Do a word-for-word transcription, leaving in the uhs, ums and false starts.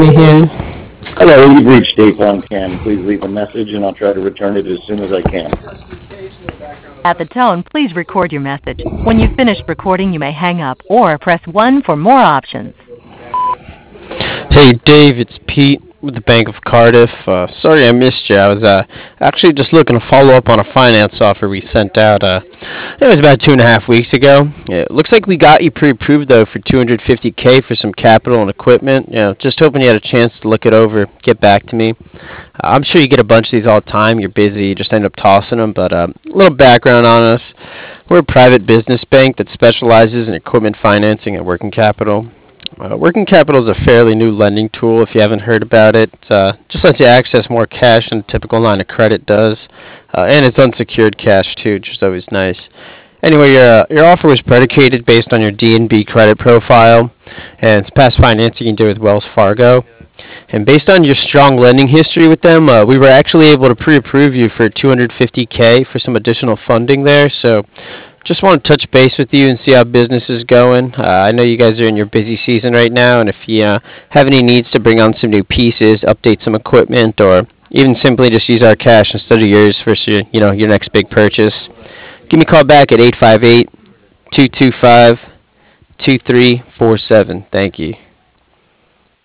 May here. Hello, you've reached State Farm Cam. Please leave a message and I'll try to return it as soon as I can. At the tone, please record your message. When you've finished recording, you may hang up or press one for more options. Hey Dave, it's Pete with the Bank of Cardiff. Uh, sorry I missed you. I was uh, actually just looking to follow up on a finance offer we sent out. Uh, it was about two and a half weeks ago. It looks like we got you pre-approved though for two hundred fifty k for some capital and equipment. You know, just hoping you had a chance to look it over, get back to me. Uh, I'm sure you get a bunch of these all the time. You're busy, you just end up tossing them. But uh, a little background on us: we're a private business bank that specializes in equipment financing and working capital. Uh, working capital is a fairly new lending tool. If you haven't heard about it, uh, just lets you access more cash than a typical line of credit does, uh, and it's unsecured cash too, which is always nice. Anyway, your uh, your offer was predicated based on your D N B credit profile, and it's past financing you did with Wells Fargo. And based on your strong lending history with them, uh, we were actually able to pre-approve you for two hundred fifty k for some additional funding there. So just want to touch base with you and see how business is going. Uh, I know you guys are in your busy season right now, and if you uh, have any needs to bring on some new pieces, update some equipment, or even simply just use our cash instead of yours for your, you know, your next big purchase, give me a call back at eight five eight, two two five, two three four seven. Thank you.